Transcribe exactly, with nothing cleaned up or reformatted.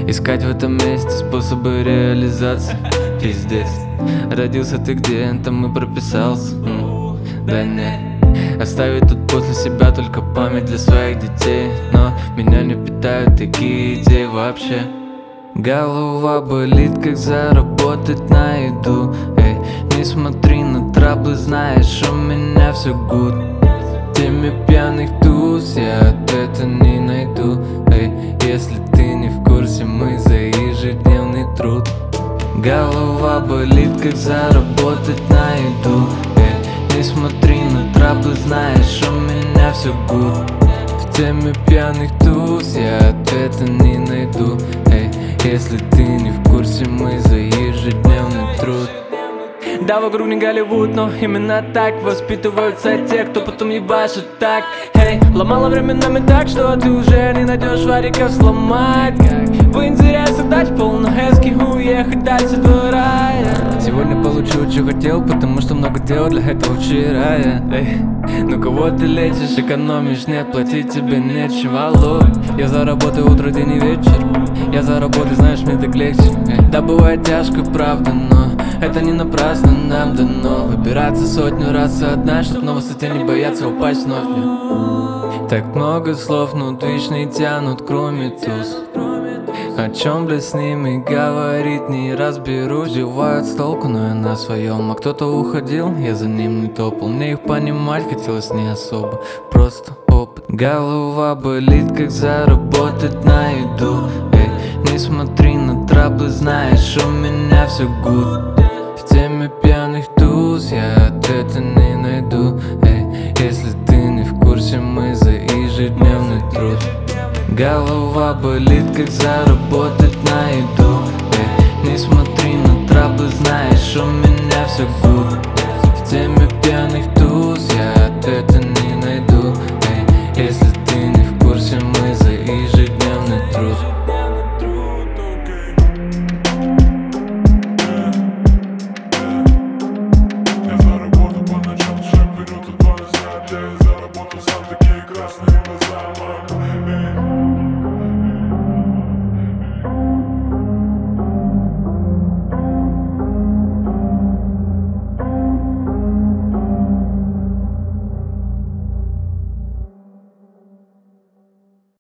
Искать в этом месте способы реализации. Пиздец. Родился ты где, там и прописался. М, Да нет. Оставить тут после себя только память для своих детей. Но меня не питают такие идеи вообще. Голова болит, как заработать на еду. Эй, не смотри на траблы, знаешь, у меня все гуд. Теме пьяных туз я ответа не найду. Эй, если ты не в курсе, мы за ежедневный труд. Голова болит, как заработать на еду. Эй, не смотри на траблы, знаешь, у меня все гуд. В теме пьяных туз я ответа не найду. Эй, если ты не в курсе, мы за ежедневный труд. Да, вокруг не Голливуд, но именно так воспитываются те, кто потом ебашит так. Эй, ломала временами так, что ты уже не найдешь вариков сломать. Как в интересах дать полную эски, уехать дальше двора. Сегодня получу, что хотел, потому что много дел для этого вчера. Эй, ну кого ты лечишь, экономишь, нет, платить тебе нечего. Алло, я заработаю утро, день и вечер. Я заработаю, знаешь, мне так легче. Эй, да, бывает тяжко, правда, но это не напрасно нам дано. Выбираться сотню раз одна, чтоб на высоте не бояться упасть вновь. Мне так много слов, но движ не тянут, кроме туз. О чем, блядь, с ними говорить не разберусь. Сбивают с толку, но я на своем. А кто-то уходил, я за ним не топал. Мне их понимать хотелось не особо, просто опыт. Голова болит, как заработать на еду. Эй, не смотри на траблы, знаешь, у меня все гуд. В теме пьяных туз я ответа не найду. Эй, если ты не в курсе, мы за ежедневный труд. Голова болит, как заработать на еду. Эй, не смотри на траблы, знаешь, у меня все гуд.